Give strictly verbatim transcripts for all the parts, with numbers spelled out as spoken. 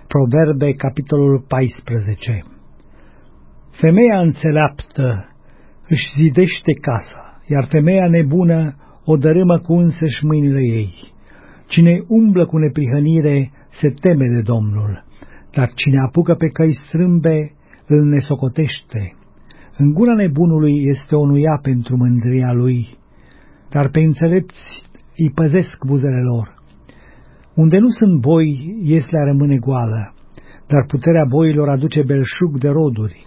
Proverbe, capitolul paisprezece. Femeia înțeleaptă își zidește casa, iar femeia nebună o dărâmă cu însăși mâinile ei. Cine umblă cu neprihănire se teme de Domnul, dar cine apucă pe căi strâmbe îl nesocotește. În gura nebunului este o nuia pentru mândria lui, dar pe înțelepți îi păzesc buzele lor. Unde nu sunt boi, ieslea rămâne goală, dar puterea boilor aduce belșug de roduri.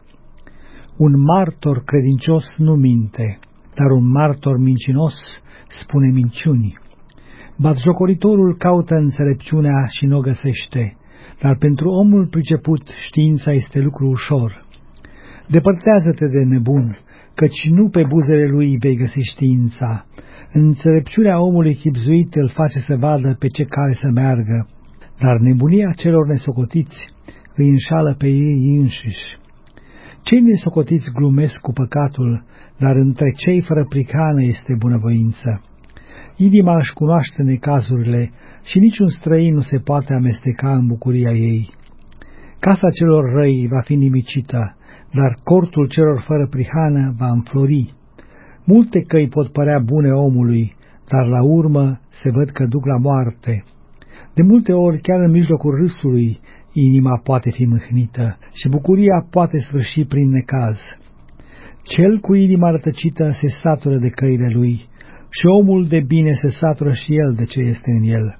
Un martor credincios nu minte, dar un martor mincinos spune minciuni. Batjocoritorul caută înțelepciunea și nu o găsește, dar pentru omul priceput știința este lucru ușor. Depărtează-te de nebun, căci nu pe buzele lui vei găsi știința. Înțelepciunea omului chibzuit îl face să vadă pe ce cale să meargă, dar nebunia celor nesocotiți îi înșală pe ei înșiși. Cei nesocotiți glumesc cu păcatul, dar între cei fără pricană este bunăvoință. Inima își cunoaște necazurile și niciun străin nu se poate amesteca în bucuria ei. Casa celor răi va fi nimicită, dar cortul celor fără prihană va înflori. Multe căi pot părea bune omului, dar la urmă se văd că duc la moarte. De multe ori, chiar în mijlocul râsului, inima poate fi mâhnită și bucuria poate sfârși prin necaz. Cel cu inima rătăcită se satură de căile lui și omul de bine se satură și el de ce este în el.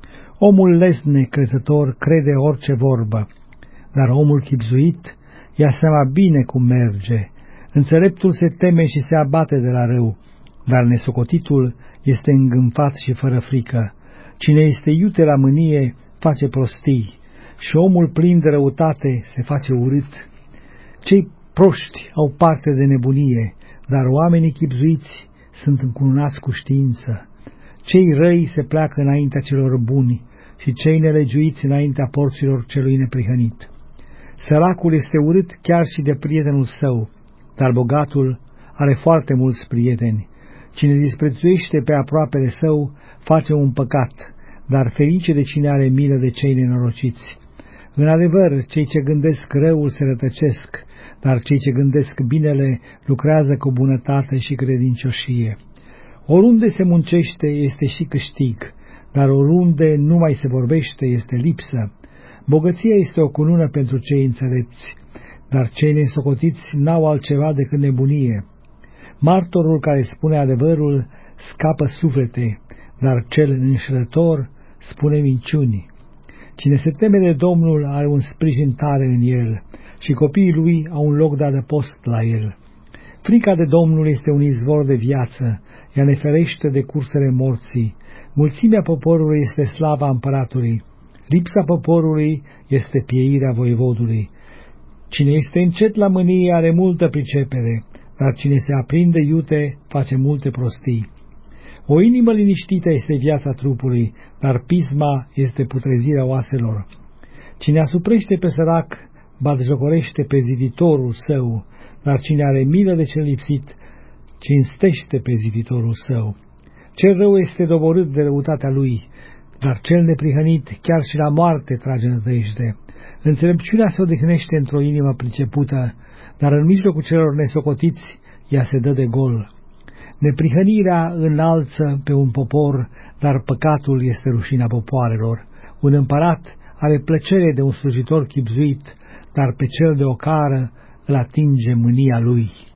Omul lesne crezător crede orice vorbă, dar omul chibzuit ia seama bine cum merge. Înțeleptul se teme și se abate de la rău, dar nesocotitul este îngânfat și fără frică. Cine este iute la mânie face prostii și omul plin de răutate se face urât. Cei proști au parte de nebunie, dar oamenii chibzuiți sunt încununați cu știință. Cei răi se pleacă înaintea celor buni și cei nelegiuiți înaintea porților celui neprihănit. Săracul este urât chiar și de prietenul său, dar bogatul are foarte mulți prieteni. Cine disprețuiește pe aproapele său face un păcat, dar ferice de cine are milă de cei nenorociți. În adevăr, cei ce gândesc răul se rătăcesc, dar cei ce gândesc binele lucrează cu bunătate și credincioșie. Oriunde se muncește este și câștig, dar oriunde nu mai se vorbește este lipsă. Bogăția este o cunună pentru cei înțelepți, dar cei nesocotiți n-au altceva decât nebunie. Martorul care spune adevărul scapă suflete, dar cel înșelător spune minciuni. Cine se teme de Domnul are un sprijin tare în el și copiii lui au un loc de adăpost la el. Frica de Domnul este un izvor de viață, ea ne ferește de cursele morții. Mulțimea poporului este slava împăratului, lipsa poporului este pieirea voievodului. Cine este încet la mânie are multă pricepere, dar cine se aprinde iute face multe prostii. O inimă liniștită este viața trupului, dar pisma este putrezirea oaselor. Cine asuprește pe sărac batjocorește pe ziditorul său, dar cine are milă de cel lipsit cinstește pe ziditorul său. Cel rău este doborât de răutatea lui, dar cel neprihănit chiar și la moarte trage nădejde. Înțelepciunea se odihnește într-o inimă pricepută, dar în mijlocul celor nesocotiți ea se dă de gol. Neprihănirea înalță pe un popor, dar păcatul este rușina popoarelor. Un împărat are plăcere de un slujitor chibzuit, dar pe cel de ocară îl atinge mânia lui.